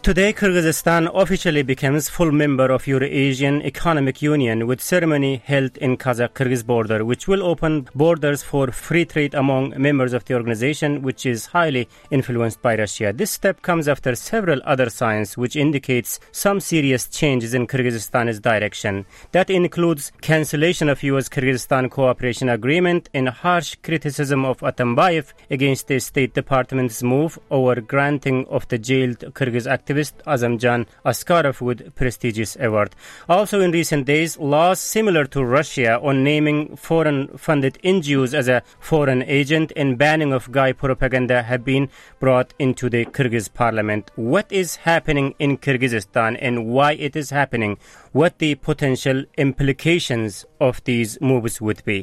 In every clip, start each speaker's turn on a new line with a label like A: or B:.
A: Today, Kyrgyzstan officially becomes full member of Eurasian Economic Union with ceremony held in Kazakh-Kyrgyz border, which will open borders for free trade among members of the organization, which is highly influenced by Russia. This step comes after several other signs which indicates some serious changes in Kyrgyzstan's direction. That includes cancellation of U.S.-Kyrgyzstan cooperation agreement and harsh criticism of Atambayev against the State Department's move over granting of the jailed Kyrgyz activist Azamjan Askarov with prestigious award. Also in recent days, laws similar to Russia on naming foreign-funded NGOs as a foreign agent and banning of Guy propaganda have been brought into the Kyrgyz parliament. What is happening in Kyrgyzstan and why it is happening? What the potential implications of these moves would be?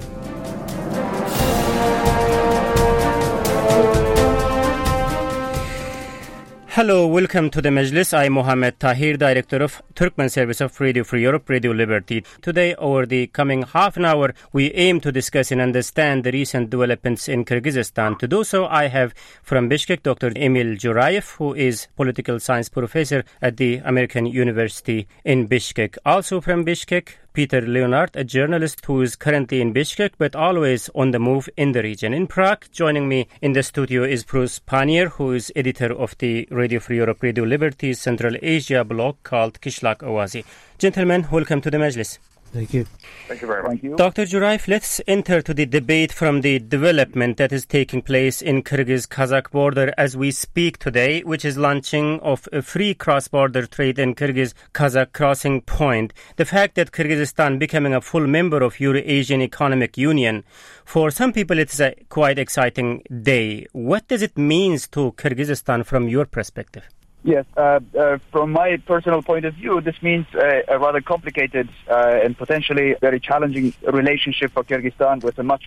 A: Hello, welcome to the Majlis. I'm Mohammed Tahir, Director of Turkmen Service of Radio Free Europe, Radio Liberty. Today, over the coming half an hour, we aim to discuss and understand the recent developments in Kyrgyzstan. To do so, I have from Bishkek Dr. Emil Jurayev, who is political science professor at the American University in Bishkek. Also from Bishkek, Peter Leonard, a journalist who is currently in Bishkek but always on the move in the region. In Prague, joining me in the studio is Bruce Panier, who is editor of the Radio Free Europe, Radio Liberty Central Asia blog called Kishlak Oazi. Gentlemen, welcome to the Majlis.
B: Thank you.
C: Thank you very much.
A: Dr. Jurayev, let's enter to the debate from the development that is taking place in Kyrgyz-Kazakh border as we speak today, which is launching of a free cross-border trade in Kyrgyz-Kazakh crossing point. The fact that Kyrgyzstan becoming a full member of Eurasian Economic Union, for some people it's a quite exciting day. What does it mean to Kyrgyzstan from your perspective?
B: Yes, from my personal point of view, this means a rather complicated and potentially very challenging relationship for Kyrgyzstan with a much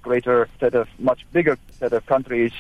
B: bigger set of countries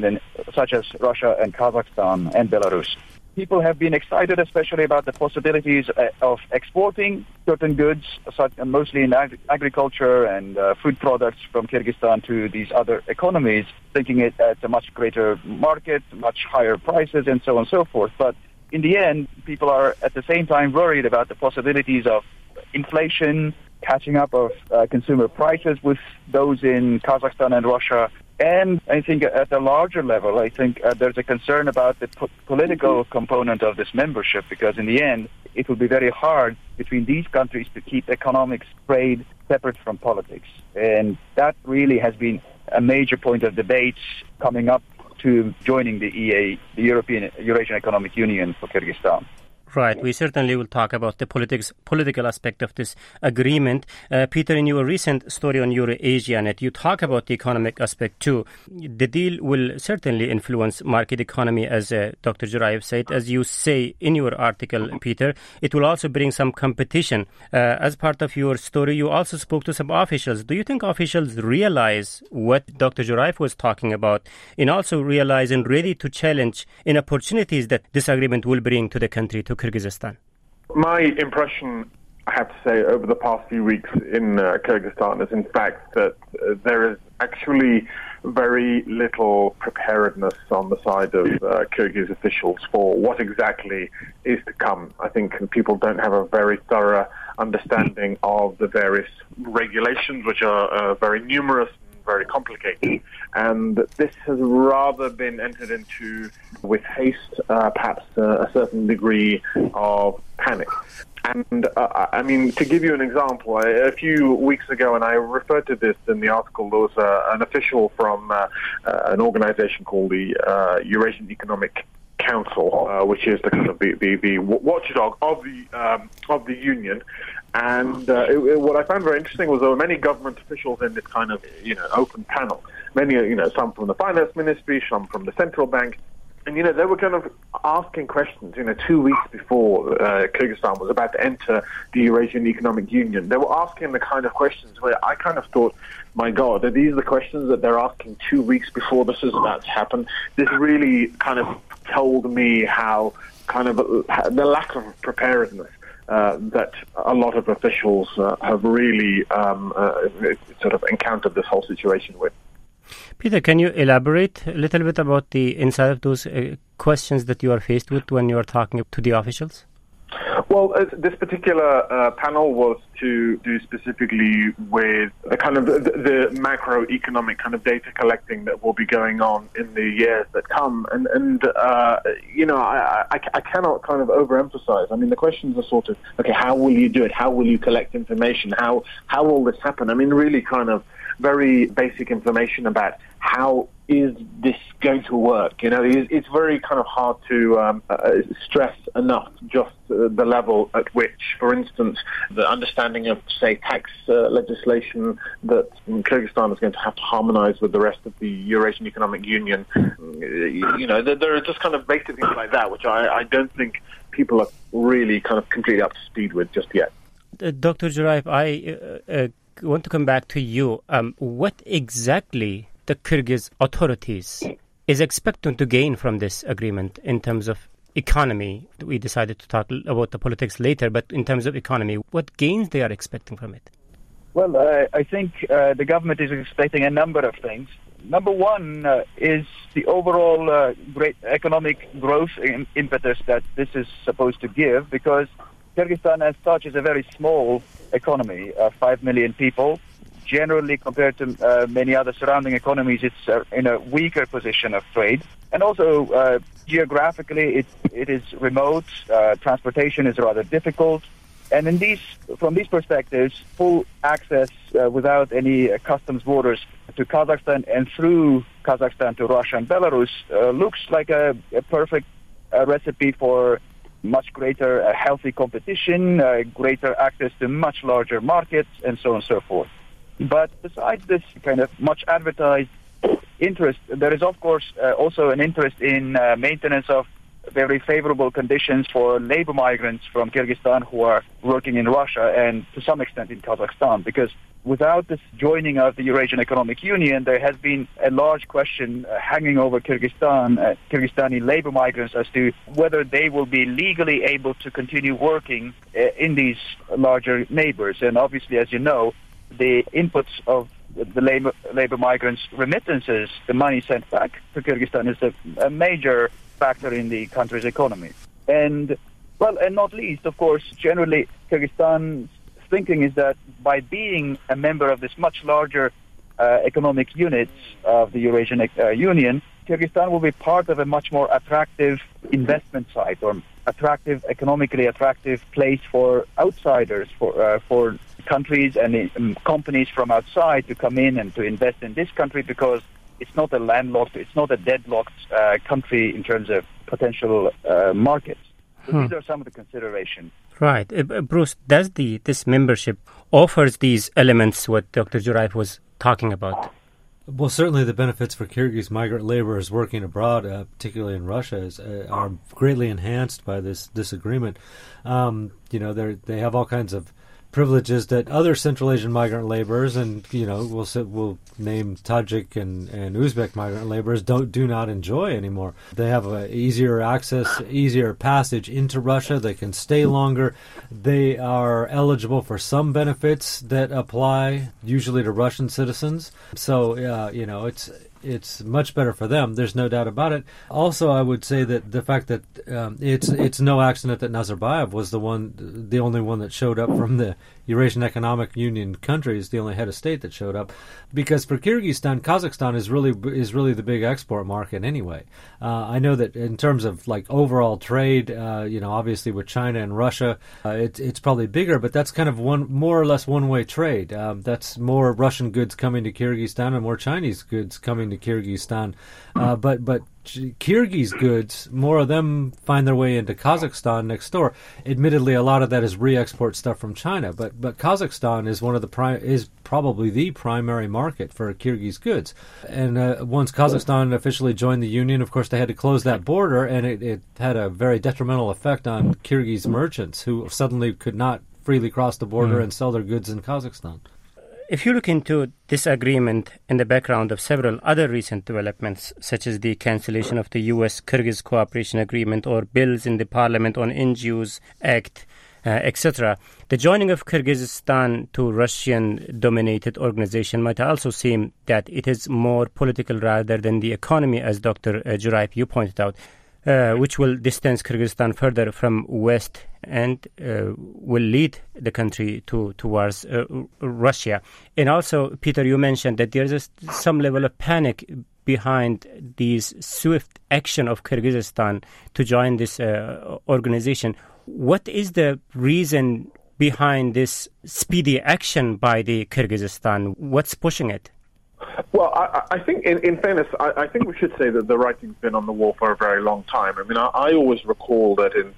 B: such as Russia and Kazakhstan and Belarus. People have been excited, especially about the possibilities of exporting certain goods, mostly in agriculture and food products from Kyrgyzstan to these other economies, thinking it as a much greater market, much higher prices, and so on and so forth. But in the end, people are at the same time worried about the possibilities of inflation, catching up of consumer prices with those in Kazakhstan and Russia. And I think at a larger level, there's a concern about the political component of this membership, because in the end, it will be very hard between these countries to keep economics, trade separate from politics. And that really has been a major point of debate coming up to joining the Eurasian Economic Union for Kyrgyzstan.
A: Right. We certainly will talk about the political aspect of this agreement. Peter, in your recent story on EurasiaNet, you talk about the economic aspect too. The deal will certainly influence market economy, as Dr. Jurayev said. As you say in your article, Peter, it will also bring some competition. As part of your story, you also spoke to some officials. Do you think officials realize what Dr. Jurayev was talking about, and also realize and ready to challenge in opportunities that this agreement will bring to the country, to Kyrgyzstan?
C: My impression, I have to say, over the past few weeks in Kyrgyzstan is in fact that there is actually very little preparedness on the side of Kyrgyz officials for what exactly is to come. I think people don't have a very thorough understanding of the various regulations, which are very numerous, very complicated, and this has rather been entered into with haste, perhaps a certain degree of panic. And to give you an example, a few weeks ago, and I referred to this in the article, there was an official from an organization called the Eurasian Economic Council, which is the kind of the watchdog of the union. And what I found very interesting was there were many government officials in this kind of open panel. Many, some from the finance ministry, some from the central bank. And, they were kind of asking questions, 2 weeks before Kyrgyzstan was about to enter the Eurasian Economic Union. They were asking the kind of questions where I kind of thought, my God, are these the questions that they're asking 2 weeks before this is about to happen? This really kind of told me how kind of the lack of preparedness that a lot of officials have really sort of encountered this whole situation with.
A: Peter, can you elaborate a little bit about the inside of those questions that you are faced with when you are talking to the officials?
C: Well, this particular panel was to do specifically with the kind of the macroeconomic kind of data collecting that will be going on in the years that come. And you know, I cannot kind of overemphasize. I mean, the questions are sort of, okay, how will you do it? How will you collect information? How will this happen? I mean, really kind of very basic information about how is this going to work? You know, it's very kind of hard to stress enough just the level at which, for instance, the understanding of, say, tax legislation that Kyrgyzstan is going to have to harmonize with the rest of the Eurasian Economic Union. You know, there are just kind of basic things like that, which I don't think people are really kind of completely up to speed with just yet.
A: Dr. Joraev, I want to come back to you. What exactly the Kyrgyz authorities is expecting to gain from this agreement in terms of economy? We decided to talk about the politics later, but in terms of economy, what gains they are expecting from it?
B: Well, I think the government is expecting a number of things. Number one is the overall great economic growth impetus that this is supposed to give, because Kyrgyzstan as such is a very small economy, 5 million people. Generally, compared to many other surrounding economies, it's in a weaker position of trade. And also, geographically, it is remote. Transportation is rather difficult. And from these perspectives, full access without any customs borders to Kazakhstan and through Kazakhstan to Russia and Belarus looks like a perfect recipe for much greater healthy competition, greater access to much larger markets, and so on and so forth. But besides this kind of much advertised interest, there is, of course, also an interest in maintenance of very favorable conditions for labor migrants from Kyrgyzstan who are working in Russia and to some extent in Kazakhstan, because without this joining of the Eurasian Economic Union, there has been a large question hanging over Kyrgyzstani labor migrants as to whether they will be legally able to continue working in these larger neighbors. And obviously, as you know, the inputs of the labor migrants' remittances, the money sent back to Kyrgyzstan, is a major factor in the country's economy. And, well, and not least, of course, generally, Kyrgyzstan's thinking is that by being a member of this much larger economic units of the Eurasian Union, Kyrgyzstan will be part of a much more attractive investment site, or economically attractive place for outsiders, for countries and companies from outside to come in and to invest in this country, because it's not a landlocked, it's not a deadlocked country in terms of potential markets. So these are some of the considerations.
A: Right. Bruce, does this membership offers these elements what Dr. Joraev was talking about?
D: Well, certainly the benefits for Kyrgyz migrant laborers working abroad, particularly in Russia, are greatly enhanced by this agreement. They have all kinds of privileges that other Central Asian migrant laborers, and we'll name Tajik and Uzbek migrant laborers, do not enjoy anymore. They have easier access, easier passage into Russia. They can stay longer. They are eligible for some benefits that apply usually to Russian citizens. So it's much better for them. There's no doubt about it. Also, I would say that the fact that it's no accident that Nazarbayev was the only one that showed up from the Eurasian Economic Union countries, the only head of state that showed up, because for Kyrgyzstan, Kazakhstan is really the big export market anyway. I know that in terms of like overall trade, obviously with China and Russia, it's probably bigger, but that's kind of more or less one-way trade. That's more Russian goods coming to Kyrgyzstan and more Chinese goods coming to Kyrgyzstan. But Kyrgyz goods, more of them find their way into Kazakhstan next door. Admittedly, a lot of that is re-export stuff from China, but Kazakhstan is is probably the primary market for Kyrgyz goods. And once Kazakhstan officially joined the union, of course, they had to close that border, and it had a very detrimental effect on Kyrgyz merchants who suddenly could not freely cross the border and sell their goods in Kazakhstan.
A: If you look into this agreement in the background of several other recent developments, such as the cancellation of the U.S.-Kyrgyz Cooperation Agreement or bills in the Parliament on NGOs Act, etc., the joining of Kyrgyzstan to Russian-dominated organization might also seem that it is more political rather than the economy, as Dr. Joraev, you pointed out. which will distance Kyrgyzstan further from West and will lead the country towards Russia. And also, Peter, you mentioned that there's some level of panic behind these swift action of Kyrgyzstan to join this organization. What is the reason behind this speedy action by the Kyrgyzstan? What's pushing it?
C: Well, I think, in fairness, I think we should say that the writing's been on the wall for a very long time. I mean, I always recall that in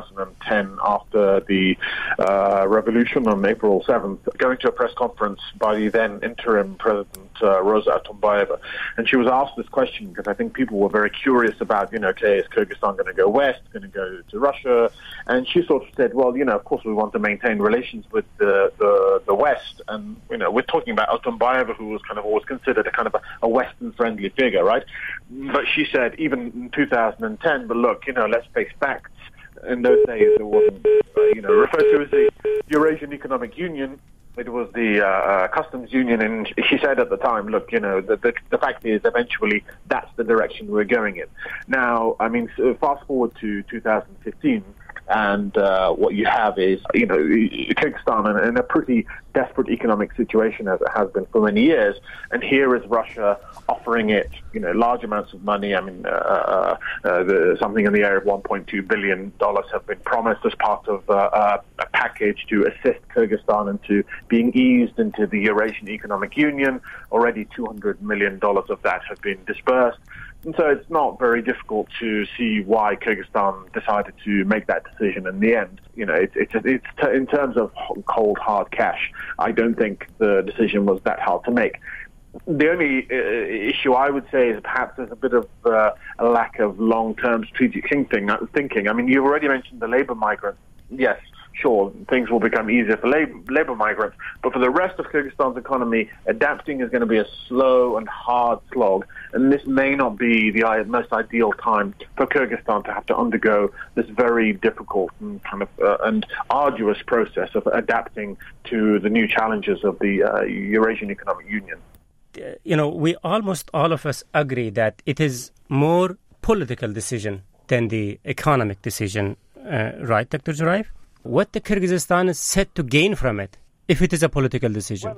C: 2010, after the revolution on April 7th, going to a press conference by the then interim President Rosa Atombayeva, and she was asked this question because I think people were very curious about, okay, is Kyrgyzstan going to go west, going to go to Russia? And she sort of said, well, of course we want to maintain relations with the West. And, we're talking about Atombayeva, who was kind of always considered a kind of a Western-friendly figure, right? But she said, even in 2010, but look, let's face facts. In those days, it wasn't, referred to as the Eurasian Economic Union. It was the customs union, and she said at the time, look, the fact is, eventually, that's the direction we're going in. Now, I mean, fast forward to 2015, and what you have is, Kyrgyzstan in a pretty desperate economic situation, as it has been for many years. And here is Russia offering it, large amounts of money. I mean, something in the area of $1.2 billion have been promised as part of a package to assist Kyrgyzstan into being eased into the Eurasian Economic Union. Already $200 million of that have been dispersed. And so it's not very difficult to see why Kyrgyzstan decided to make that decision in the end. It's in terms of cold, hard cash, I don't think the decision was that hard to make. The only issue I would say is perhaps there's a bit of a lack of long-term strategic thinking. I mean, you've already mentioned the labor migrants. Yes, sure, things will become easier for labor migrants, but for the rest of Kyrgyzstan's economy, adapting is going to be a slow and hard slog, and this may not be the most ideal time for Kyrgyzstan to have to undergo this very difficult and kind of and arduous process of adapting to the new challenges of the Eurasian Economic Union.
A: We almost all of us agree that it is more political decision than the economic decision, right, Dr. Joraev? What the Kyrgyzstan is set to gain from it, if it is a political decision?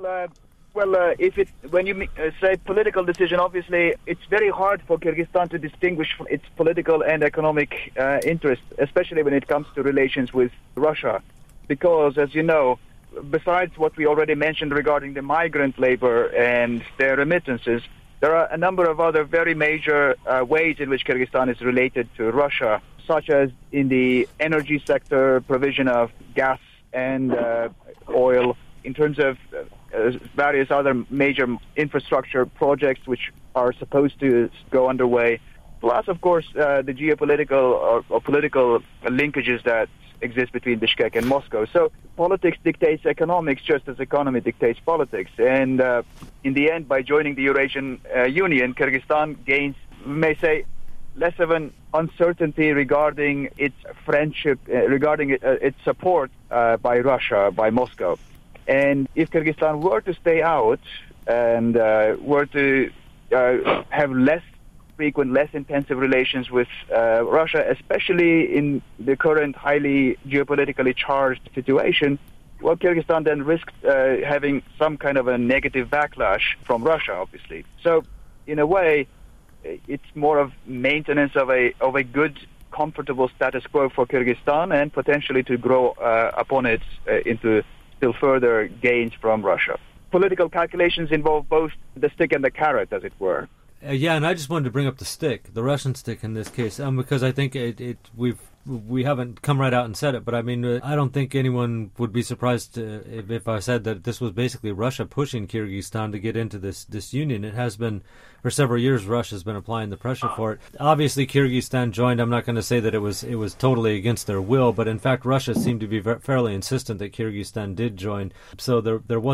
B: When you say political decision, obviously it's very hard for Kyrgyzstan to distinguish its political and economic interests, especially when it comes to relations with Russia, because, as you know, besides what we already mentioned regarding the migrant labor and their remittances, there are a number of other very major ways in which Kyrgyzstan is related to Russia, such as in the energy sector, provision of gas and oil, in terms of various other major infrastructure projects which are supposed to go underway, plus, of course, the geopolitical or political linkages that exist between Bishkek and Moscow. So politics dictates economics just as economy dictates politics. And in the end, by joining the Eurasian Union, Kyrgyzstan gains, we may say, less of an uncertainty regarding its friendship, regarding its support by Russia, by Moscow. And if Kyrgyzstan were to stay out and were to have less frequent, less intensive relations with Russia, especially in the current highly geopolitically charged situation, well, Kyrgyzstan then risks having some kind of a negative backlash from Russia, obviously. So, in a way, it's more of maintenance of a good, comfortable status quo for Kyrgyzstan and potentially to grow upon it into still further gains from Russia. Political calculations involve both the stick and the carrot, as it were.
D: Yeah, and I just wanted to bring up the stick, the Russian stick in this case, because I think we haven't come right out and said it, but I mean, I don't think anyone would be surprised if I said that this was basically Russia pushing Kyrgyzstan to get into this union. It has been, for several years, Russia's been applying the pressure for it. Obviously, Kyrgyzstan joined. I'm not going to say that it was totally against their will, but in fact, Russia seemed to be fairly insistent that Kyrgyzstan did join. So there wasn't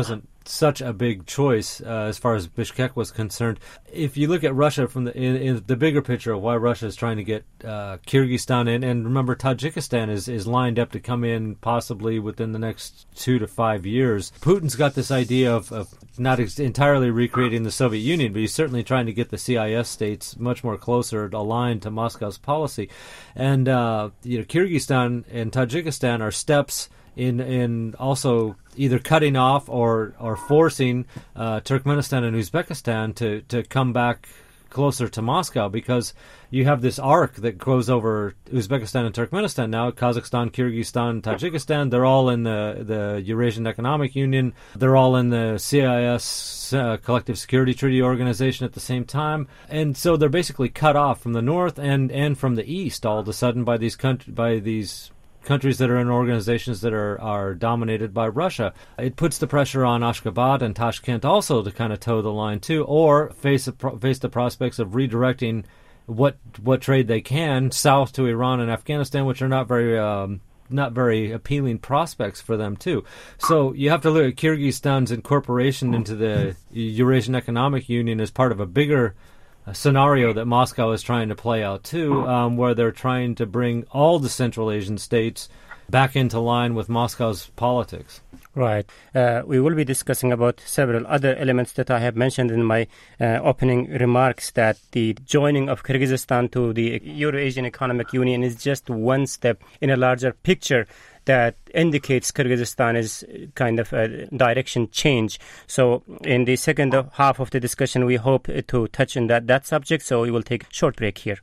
D: such a big choice as far as Bishkek was concerned. If you look at Russia from in the bigger picture of why Russia is trying to get Kyrgyzstan in, and remember Tajikistan is lined up to come in possibly within the next 2 to 5 years. Putin's got this idea of not entirely recreating the Soviet Union, but he's certainly trying to get the CIS states much more closer aligned to Moscow's policy. And Kyrgyzstan and Tajikistan are steps in also either cutting off or forcing Turkmenistan and Uzbekistan to come back closer to Moscow, because you have this arc that goes over Uzbekistan and Turkmenistan now. Kazakhstan, Kyrgyzstan, Tajikistan, they're all in the Eurasian Economic Union. They're all in the CIS, Collective Security Treaty Organization at the same time. And so they're basically cut off from the north and from the east all of a sudden by these countries that are in organizations that are dominated by Russia. It puts the pressure on Ashgabat and Tashkent also to kind of toe the line too, or face the prospects of redirecting what trade they can south to Iran and Afghanistan, which are not very appealing prospects for them too. So you have to look at Kyrgyzstan's incorporation into the Eurasian Economic Union as part of a bigger scenario that Moscow is trying to play out too, where they're trying to bring all the Central Asian states back into line with Moscow's politics.
A: Right. We will be discussing about several other elements that I have mentioned in my opening remarks, that the joining of Kyrgyzstan to the Eurasian Economic Union is just one step in a larger picture that indicates Kyrgyzstan is kind of a direction change. So in the second half of the discussion, we hope to touch on that subject. So we will take a short break here.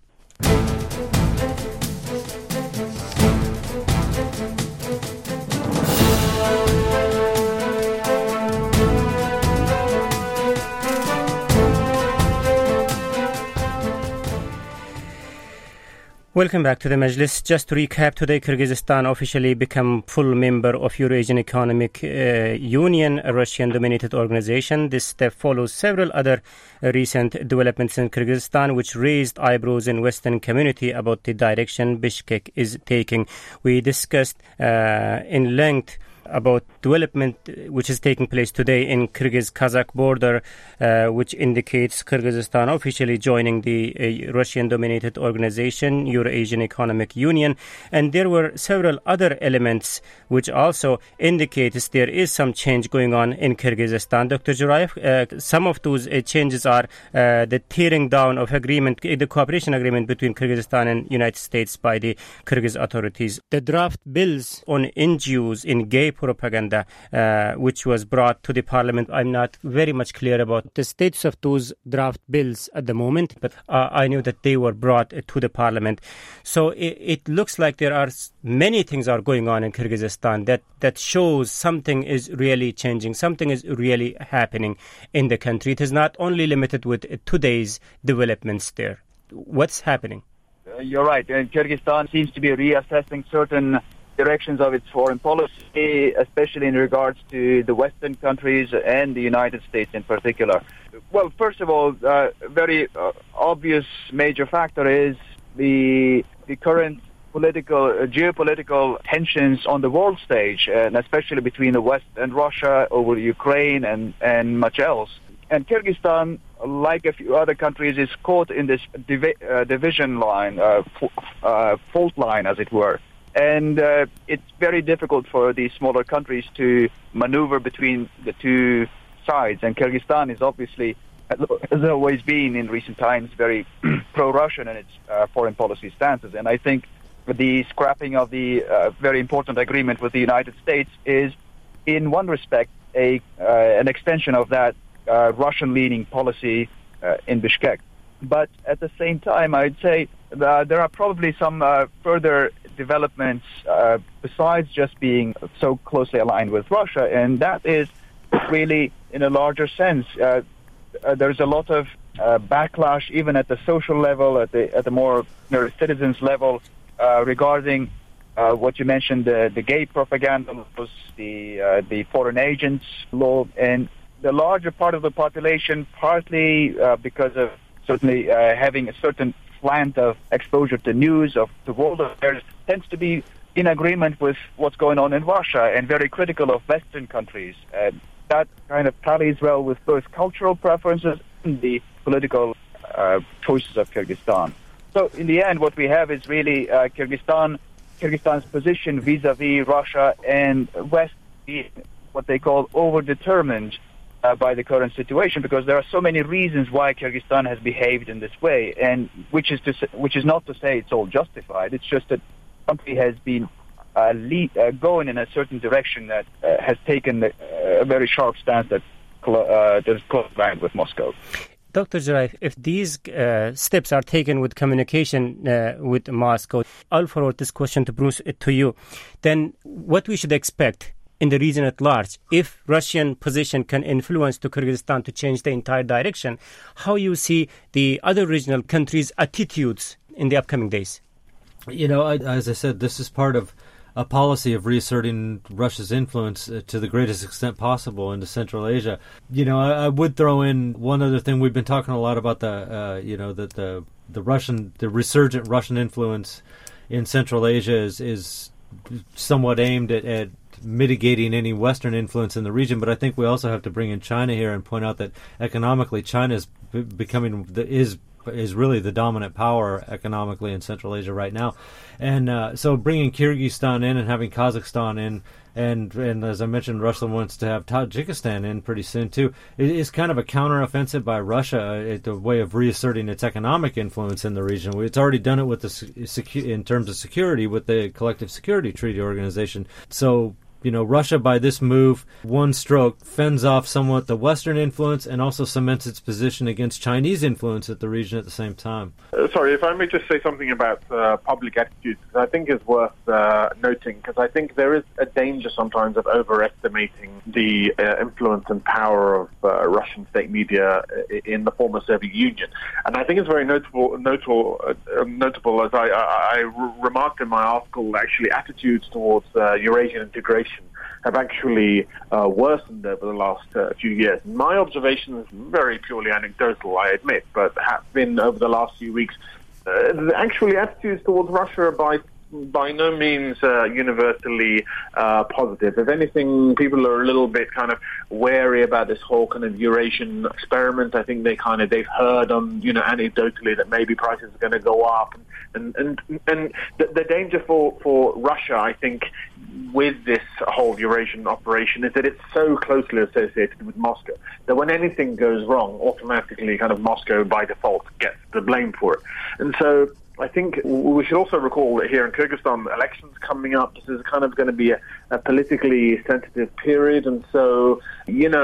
A: Welcome back to the Majlis. Just to recap, today Kyrgyzstan officially became full member of Eurasian Economic Union, a Russian-dominated organization. This step follows several other recent developments in Kyrgyzstan, which raised eyebrows in Western community about the direction Bishkek is taking. We discussed in length about development which is taking place today in Kyrgyz-Kazakh border, which indicates Kyrgyzstan officially joining the Russian-dominated organization, Eurasian Economic Union. And there were several other elements which also indicates there is some change going on in Kyrgyzstan. Dr. Jorayev, some of those changes are the tearing down of agreement, the cooperation agreement between Kyrgyzstan and United States by the Kyrgyz authorities. The draft bills on NGOs in gay propaganda, which was brought to the parliament. I'm not very much clear about the status of those draft bills at the moment, but I knew that they were brought to the parliament. So it looks like there are many things are going on in Kyrgyzstan that shows something is really changing, something is really happening in the country. It is not only limited with today's developments there. What's happening?
B: You're right. Kyrgyzstan seems to be reassessing certain directions of its foreign policy, especially in regards to the Western countries and the United States in particular. Well, first of all, very obvious major factor is the current geopolitical tensions on the world stage, and especially between the West and Russia over Ukraine and much else. And Kyrgyzstan, like a few other countries, is caught in this division line, fault line, as it were. And it's very difficult for these smaller countries to maneuver between the two sides. And Kyrgyzstan is obviously, has always been in recent times, very pro-Russian in its foreign policy stances. And I think the scrapping of the very important agreement with the United States is, in one respect, an extension of that Russian-leaning policy in Bishkek. But at the same time, I'd say there are probably some further developments besides just being so closely aligned with Russia, and that is really in a larger sense. There's a lot of backlash, even at the social level, at the more citizens level, regarding what you mentioned, the gay propaganda laws, the foreign agents law, and the larger part of the population, partly because of certainly having a certain slant of exposure to news, of the world affairs, tends to be in agreement with what's going on in Russia and very critical of Western countries. That kind of tallies well with both cultural preferences and the political choices of Kyrgyzstan. So in the end, what we have is really Kyrgyzstan's position vis-a-vis Russia and West being what they call overdetermined by the current situation, because there are so many reasons why Kyrgyzstan has behaved in this way, and which is not to say it's all justified. It's just that the country has been going in a certain direction that has taken a very sharp stance that is close line with Moscow.
A: Dr. Joraev, if these steps are taken with communication with Moscow, I'll forward this question to Bruce, to you, then what we should expect in the region at large, if Russian position can influence to Kyrgyzstan to change the entire direction, how you see the other regional countries' attitudes in the upcoming days?
D: You know, as I said, this is part of a policy of reasserting Russia's influence to the greatest extent possible into Central Asia. You know, I would throw in one other thing. We've been talking a lot about the resurgent Russian influence in Central Asia is somewhat aimed at mitigating any Western influence in the region, but I think we also have to bring in China here and point out that economically China is becoming is really the dominant power economically in Central Asia right now. And so bringing Kyrgyzstan in and having Kazakhstan in, and as I mentioned, Russia wants to have Tajikistan in pretty soon too. It is kind of a counteroffensive by Russia, a way of reasserting its economic influence in the region. It's already done it with in terms of security with the Collective Security Treaty Organization. So, you know, Russia, by this move, one stroke, fends off somewhat the Western influence and also cements its position against Chinese influence at the region at the same time.
C: Sorry, if I may just say something about public attitudes, I think is worth noting, because I think there is a danger sometimes of overestimating the influence and power of Russian state media in the former Soviet Union. And I think it's very notable as I remarked in my article, actually attitudes towards Eurasian integration have actually worsened over the last few years. My observation is very purely anecdotal, I admit, but have been over the last few weeks. Actually, attitudes towards Russia are by no means universally positive. If anything, people are a little bit kind of wary about this whole kind of Eurasian experiment. I think they've heard on, anecdotally that maybe prices are going to go up, and the danger for Russia, I think, with this whole Eurasian operation is that it's so closely associated with Moscow that when anything goes wrong, automatically kind of Moscow by default gets the blame for it. And so I think we should also recall that here in Kyrgyzstan, elections coming up. This is kind of going to be a politically sensitive period, and so there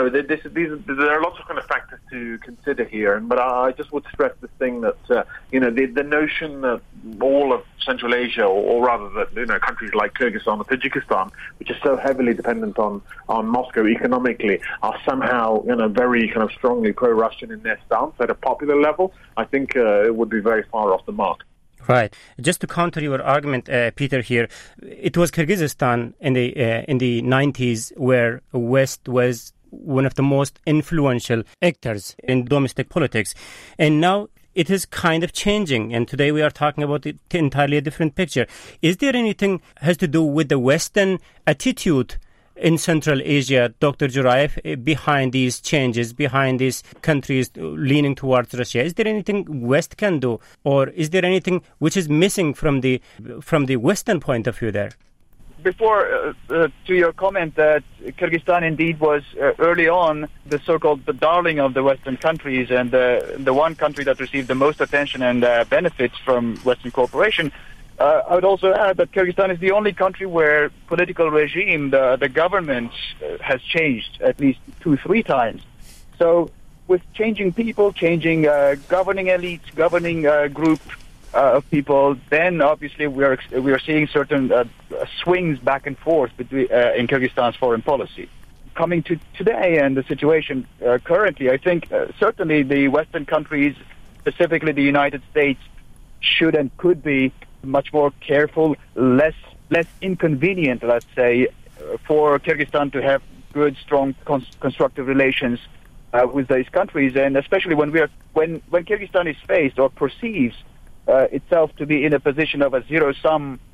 C: are lots of kind of factors to consider here. But I just would stress this thing that the notion that all of Central Asia, or rather that countries like Kyrgyzstan or Tajikistan, which are so heavily dependent on Moscow economically, are somehow very kind of strongly pro-Russian in their stance at a popular level. I think it would be very far off the mark.
A: Right. Just to counter your argument, Peter, here, it was Kyrgyzstan in the 90s where West was one of the most influential actors in domestic politics, and now it is kind of changing, and today we are talking about an entirely different picture. Is there anything has to do with the Western attitude in Central Asia, Dr. Joraev, behind these changes, behind these countries leaning towards Russia? Is there anything West can do, or is there anything which is missing from the Western point of view there?
B: Before, to your comment that Kyrgyzstan indeed was early on the so-called the darling of the Western countries and the one country that received the most attention and benefits from Western cooperation, I would also add that Kyrgyzstan is the only country where political regime, the government, has changed at least 2-3 times. So with changing people, changing governing elites, governing group of people, then obviously we are seeing certain swings back and forth between in Kyrgyzstan's foreign policy. Coming to today and the situation currently, I think certainly the Western countries, specifically the United States, should and could be much more careful, less inconvenient, let's say, for Kyrgyzstan to have good, strong, constructive relations with these countries, and especially when Kyrgyzstan is faced or perceives itself to be in a position of a zero-sum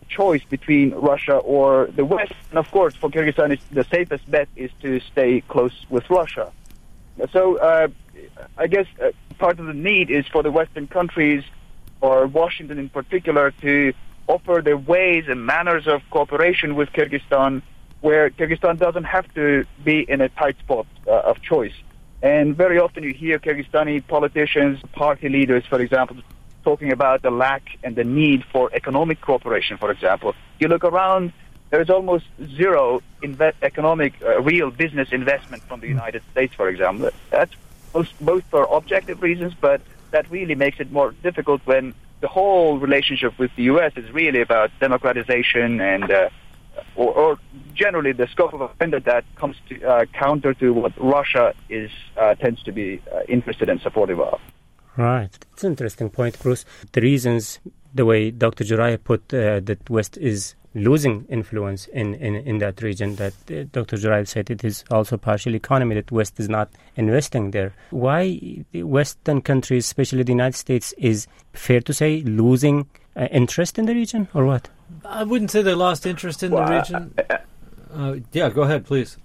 B: choice between Russia or the West. And of course, for Kyrgyzstan, the safest bet is to stay close with Russia. So I guess part of the need is for the Western countries, or Washington in particular, to offer the ways and manners of cooperation with Kyrgyzstan, where Kyrgyzstan doesn't have to be in a tight spot of choice. And very often you hear Kyrgyzstani politicians, party leaders, for example, talking about the lack and the need for economic cooperation, for example. You look around, there is almost zero economic, real business investment from the United States, for example. That's both for objective reasons, but that really makes it more difficult when the whole relationship with the U.S. is really about democratization and or generally the scope of agenda that comes to counter to what Russia tends to be interested and supportive of.
A: Right. It's an interesting point, Bruce. The reasons, the way Dr. Jurayev put that West is losing influence in that region, that Dr. Jurayev said it is also partially economy, that West is not investing there. Why the Western countries, especially the United States, is, fair to say, losing interest in the region, or what?
D: I wouldn't say they lost interest in the region. Yeah, go ahead, please.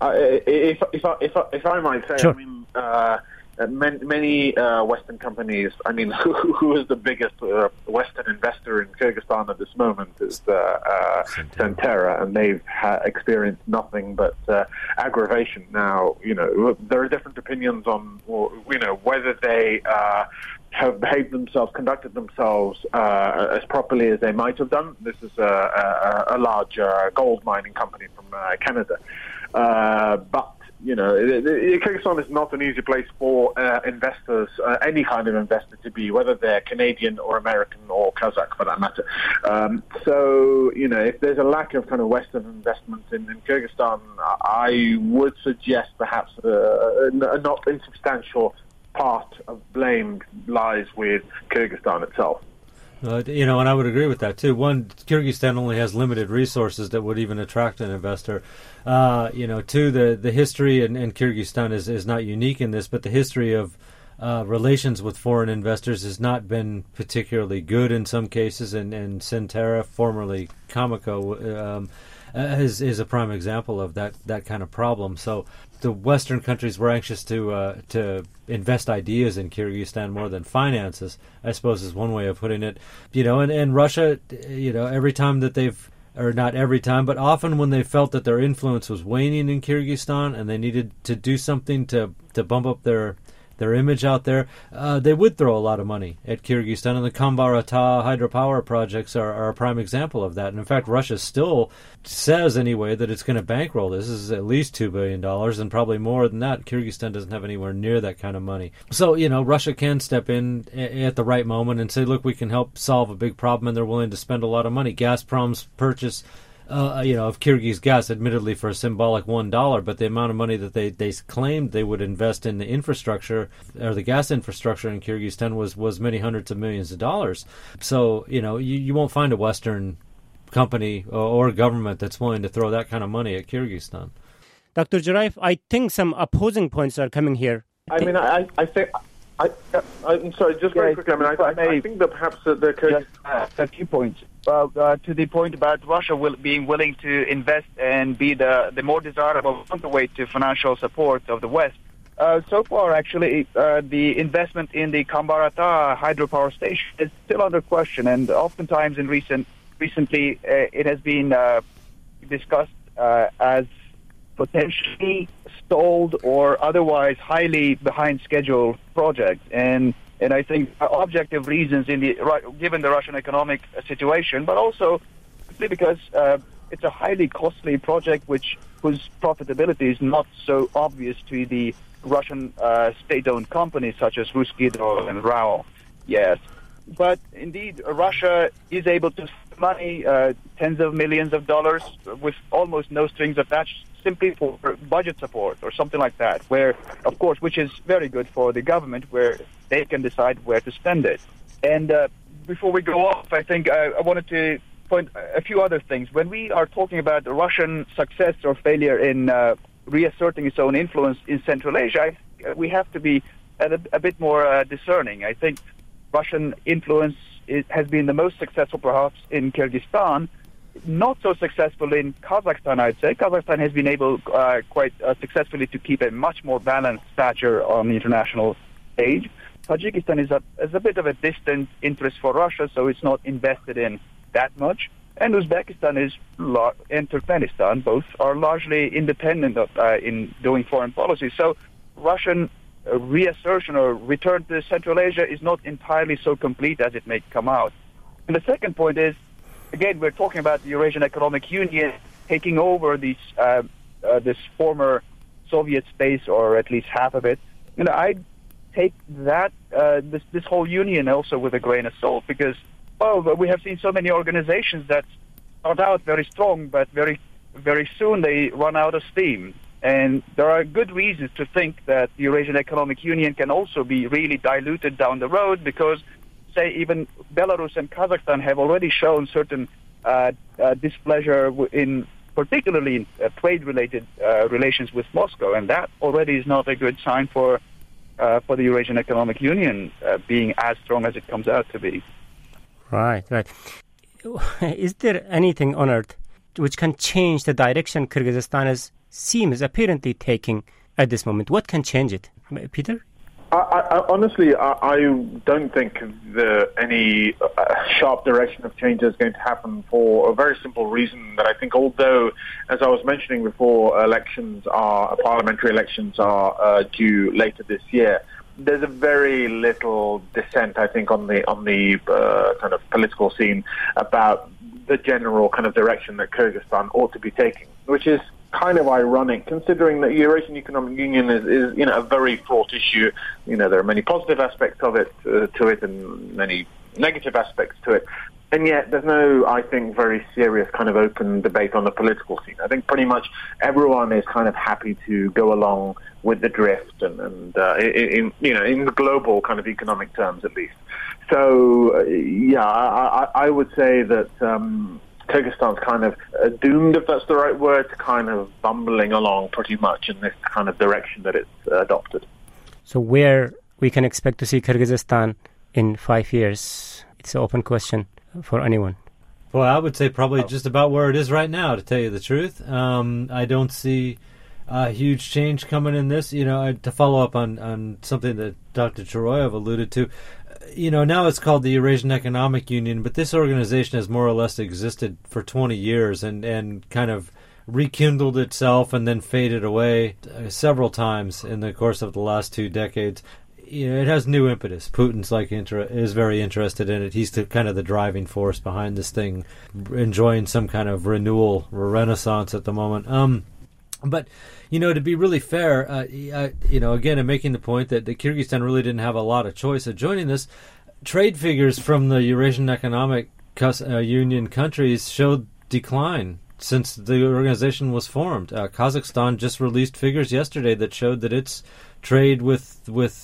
C: If I might say,
A: sure.
C: I mean, many Western companies, I mean, who is the biggest Western investor in Kyrgyzstan at this moment is Centera, and they've experienced nothing but aggravation. Now, there are different opinions on, whether they have conducted themselves as properly as they might have done. This is a large gold mining company from Canada. But Kyrgyzstan is not an easy place for investors, any kind of investor to be, whether they're Canadian or American or Kazakh for that matter. So, if there's a lack of kind of Western investment in Kyrgyzstan, I would suggest perhaps a not insubstantial part of blame lies with Kyrgyzstan itself.
D: And I would agree with that too. One, Kyrgyzstan only has limited resources that would even attract an investor. Two, the history, and Kyrgyzstan is not unique in this, but the history of relations with foreign investors has not been particularly good in some cases, and Centera, formerly Cameco, is a prime example of that kind of problem. So the Western countries were anxious to invest ideas in Kyrgyzstan more than finances, I suppose is one way of putting it. And Russia, every time that they've, or not every time, but often when they felt that their influence was waning in Kyrgyzstan and they needed to do something to bump up their image out there, they would throw a lot of money at Kyrgyzstan, and the Kambara-Ata hydropower projects are a prime example of that. And in fact, Russia still says anyway that it's going to bankroll this. This is at least $2 billion, and probably more than that. Kyrgyzstan doesn't have anywhere near that kind of money. So, Russia can step in at the right moment and say, look, we can help solve a big problem, and they're willing to spend a lot of money. Gazprom's purchase of Kyrgyz gas, admittedly for a symbolic $1, but the amount of money that they claimed they would invest in the infrastructure, or the gas infrastructure in Kyrgyzstan, was many hundreds of millions of dollars. So, you won't find a Western company or government that's willing to throw that kind of money at Kyrgyzstan.
A: Dr. Jurayev, I think some opposing points are coming here.
C: I mean, I think... I'm sorry, just very quickly. I think that perhaps the Kyrgyz...
B: a few points. Well, to the point about Russia being willing to invest and be the more desirable counterweight to financial support of the West. So far, actually, the investment in the Kambara-Ata hydropower station is still under question, and oftentimes recently it has been discussed as potentially stalled or otherwise highly behind schedule project. And I think objective reasons given the Russian economic situation, but also simply because it's a highly costly project whose profitability is not so obvious to the Russian state-owned companies such as Rusgidro and RAO. Yes. But indeed, Russia is able to spend money, tens of millions of dollars, with almost no strings attached, simply for budget support or something like that, where, of course, which is very good for the government, where they can decide where to spend it. And before we go off, I think I wanted to point a few other things. When we are talking about the Russian success or failure in reasserting its own influence in Central Asia, we have to be a bit more discerning. I think Russian influence has been the most successful perhaps in Kyrgyzstan, not so successful in Kazakhstan, I'd say. Kazakhstan has been able quite successfully to keep a much more balanced stature on the international stage. Tajikistan is a bit of a distant interest for Russia, so it's not invested in that much. And Uzbekistan and Turkmenistan both are largely independent in doing foreign policy. So Russian reassertion or return to Central Asia is not entirely so complete as it may come out. And the second point is, again, we're talking about the Eurasian Economic Union taking over this former Soviet space, or at least half of it. I take that this whole union also with a grain of salt, because we have seen so many organizations that start out very strong, but very, very soon they run out of steam. And there are good reasons to think that the Eurasian Economic Union can also be really diluted down the road, because, say, even Belarus and Kazakhstan have already shown certain displeasure particularly in trade-related relations with Moscow, and that already is not a good sign for the Eurasian Economic Union being as strong as it comes out to be.
A: Right. Is there anything on earth which can change the direction Kyrgyzstan seems apparently taking at this moment? What can change it? Peter?
C: Honestly, I don't think any sharp direction of change is going to happen, for a very simple reason, that I think, although, as I was mentioning before, parliamentary elections are due later this year, there's a very little dissent, I think, on the kind of political scene about the general kind of direction that Kyrgyzstan ought to be taking, which is kind of ironic, considering that Eurasian Economic Union is a very fraught issue. There are many positive aspects of it to it, and many negative aspects to it. And yet there's no, I think, very serious kind of open debate on the political scene. I think pretty much everyone is kind of happy to go along with the drift, and in the global kind of economic terms, at least. So, I would say that Kyrgyzstan's kind of doomed, if that's the right word, to kind of bumbling along pretty much in this kind of direction that it's adopted.
A: So where we can expect to see Kyrgyzstan in 5 years? It's an open question for anyone.
D: Well, I would say probably just about where it is right now, to tell you the truth. I don't see a huge change coming in this. To follow up on something that Dr. Choroyev alluded to, now it's called the Eurasian Economic Union, but this organization has more or less existed for 20 years and kind of rekindled itself and then faded away several times in the course of the last 2 decades. It has new impetus. Putin's is very interested in it. He's kind of the driving force behind this thing, enjoying some kind of renewal or renaissance at the moment. But, to be really fair, again, I'm making the point that Kyrgyzstan really didn't have a lot of choice of joining this. Trade figures from the Eurasian Economic Union countries showed decline since the organization was formed. Kazakhstan just released figures yesterday that showed that its trade with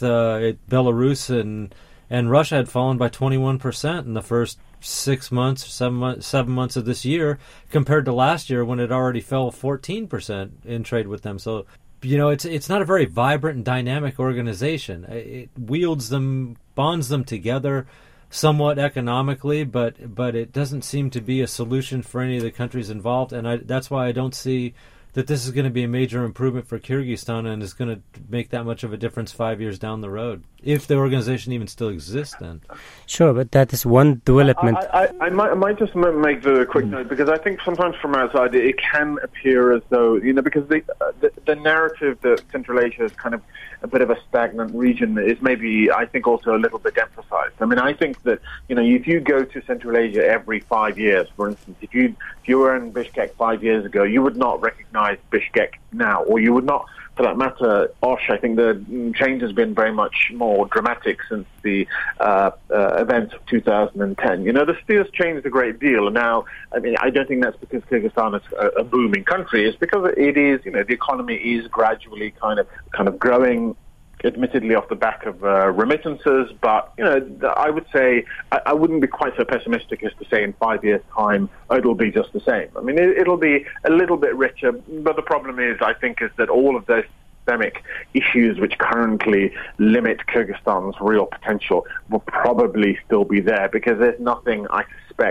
D: Belarus and Russia had fallen by 21% in the first 7 months of this year, compared to last year when it already fell 14% in trade with them. So, it's not a very vibrant and dynamic organization. It bonds them together somewhat economically, but it doesn't seem to be a solution for any of the countries involved, and that's why I don't see that this is going to be a major improvement for Kyrgyzstan and is going to make that much of a difference 5 years down the road, if the organization even still exists then.
A: Sure, but that is one development.
C: I might just make the quick note, because I think sometimes from outside it can appear as though, because the narrative that Central Asia is kind of a bit of a stagnant region is maybe, I think, also a little bit emphasized. I mean, I think that, if you go to Central Asia every 5 years, for instance, if you were in Bishkek 5 years ago, you would not recognize Bishkek now, or you would not, for that matter, Osh. I think the change has been very much more dramatic since the events of 2010. The sphere has changed a great deal. And now, I mean, I don't think that's because Kyrgyzstan is a booming country. It's because it is, the economy is gradually kind of growing, admittedly off the back of remittances, but I would say I wouldn't be quite so pessimistic as to say in 5 years' time it'll be just the same. I mean, it'll be a little bit richer, but the problem is, I think, is that all of those systemic issues which currently limit Kyrgyzstan's real potential will probably still be there, because there's nothing, I suspect,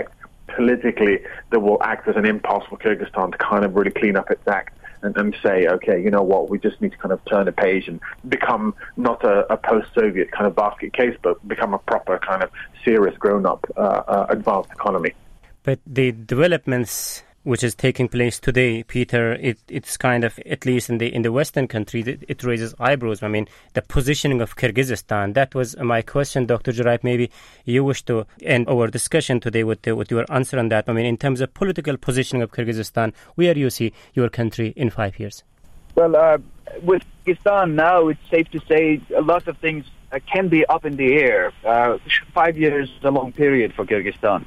C: politically that will act as an impulse for Kyrgyzstan to kind of really clean up its act and say, okay, you know what, we just need to kind of turn a page and become not a post-Soviet kind of basket case, but become a proper kind of serious grown-up advanced economy.
A: But the developments which is taking place today, Peter, it's kind of, at least in the Western countries, it raises eyebrows. I mean, the positioning of Kyrgyzstan, that was my question. Dr. Joraev, maybe you wish to end our discussion today with your answer on that. I mean, in terms of political positioning of Kyrgyzstan, where do you see your country in 5 years?
B: Well, with Kyrgyzstan now, it's safe to say a lot of things can be up in the air. 5 years is a long period for Kyrgyzstan.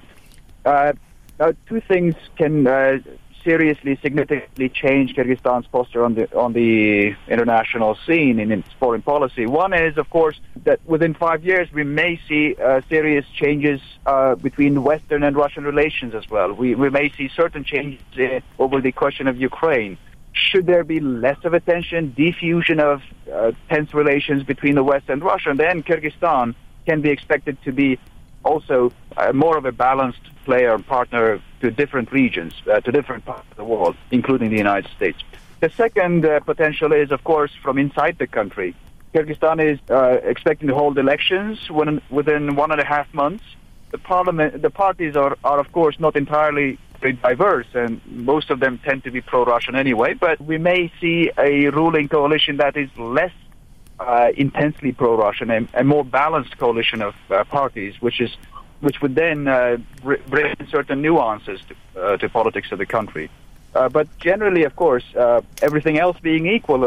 B: Two things can seriously, significantly change Kyrgyzstan's posture on the international scene in its foreign policy. One is, of course, that within 5 years we may see serious changes between Western and Russian relations as well. We may see certain changes over the question of Ukraine. Should there be less of a tension, diffusion of tense relations between the West and Russia, then Kyrgyzstan can be expected to be also more of a balanced player and partner to different regions, to different parts of the world, including the United States. The second potential is, of course, from inside the country. Kyrgyzstan is expecting to hold elections within 1.5 months. The parties are, of course, not entirely very diverse, and most of them tend to be pro-Russian anyway, but we may see a ruling coalition that is less intensely pro-Russian, a more balanced coalition of parties, which would then bring certain nuances to politics of the country. But generally, of course, everything else being equal,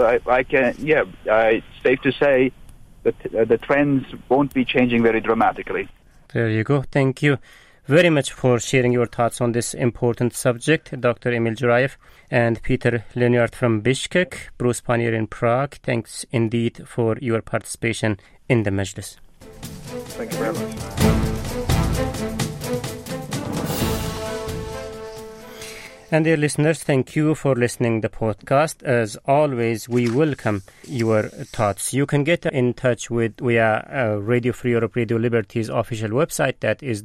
B: it's safe to say that the trends won't be changing very dramatically.
A: There you go. Thank you very much for sharing your thoughts on this important subject, Dr. Emil Joraev and Peter Leniart from Bishkek, Bruce Panier in Prague. Thanks indeed for your participation in the Majlis.
C: Thank you very much.
A: And dear listeners, thank you for listening to the podcast. As always, we welcome your thoughts. You can get in touch via Radio Free Europe, Radio Liberty's official website, that is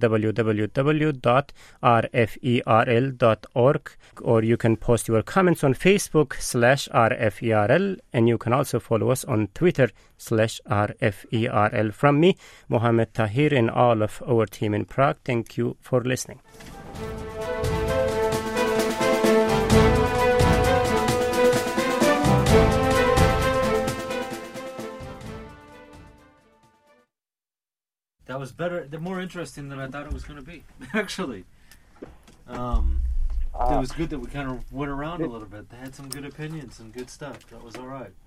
A: www.rferl.org, or you can post your comments on Facebook/RFERL, and you can also follow us on Twitter/RFERL. From me, Mohammed Tahir, and all of our team in Prague, thank you for listening.
D: That was better, more interesting than I thought it was going to be, actually. It was good that we kind of went around a little bit. They had some good opinions and good stuff. That was all right.